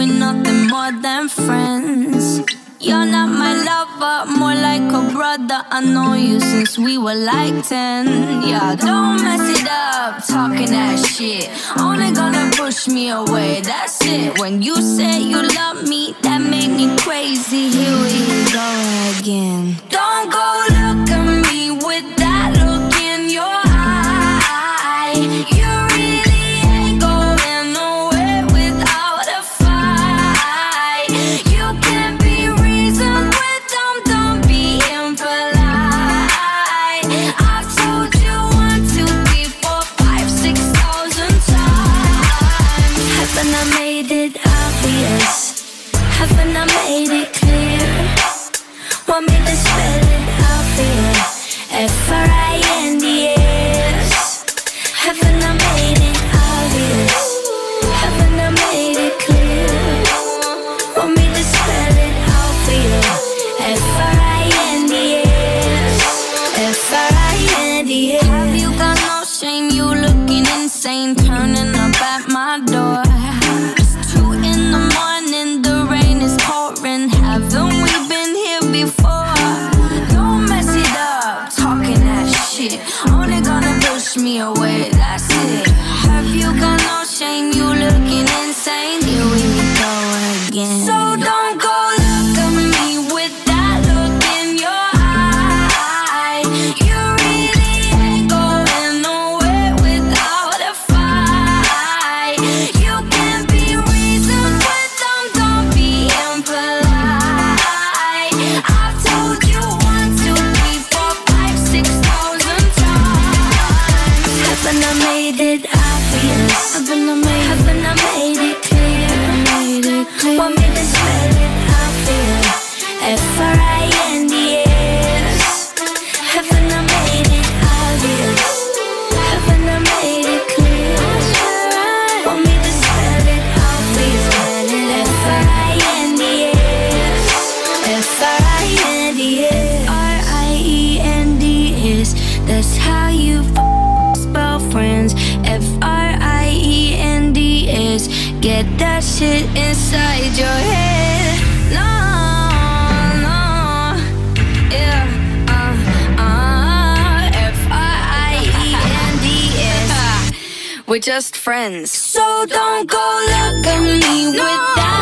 we're nothing more than friends. You're not my lover, more like a brother. I know you since we were like 10. Yeah, don't mess it up, talking that shit. Only gonna push me away, that's it. When you say you love me, that made me crazy. Here we go again. Don't go look at me with that look in your eye. You really ain't going nowhere without a fight. You can't be reasoned with them, don't be impolite. I've told you 1, 2, 3, 4, 5, 6,000 times. Haven't I made it obvious? Haven't I made it clear? Want me to spell it out for you? F-R-I-N-D-S. Haven't I made it obvious? Haven't I made it clear? Want me to spell it out for you? F-R-I-N-D-S. F-R-I-N-D-S. Have you got no shame? You looking insane, turning up at my door. It's 2 in the morning, the rain is pouring. Haven't we been here before? Don't mess it up, talking that shit. Only gonna push me away, that's it. Have you got no shame? You looking insane. Here we go again. So don't go look at me with that look in your eye. You really ain't going nowhere without a fight. You can't be reasoned with them, don't be impolite. I've told you 1, 2, 3, 4, 5, 6,000 times. Haven't I made it obvious? Haven't I made it clear? Want me to spell it out for you? F-R-I-N-D-S. Haven't I made it obvious? Haven't I made it clear? Want me to spell it out for you? F-R-I-N-D-S. F-R-I-N-D-S. R-I-E-N-D-S. That's how you spell friends. F-R-I-E-N-D-S. Get that shit inside your head. No, no, yeah, F-R-I-E-N-D-S. We're just friends. So don't go look at me with that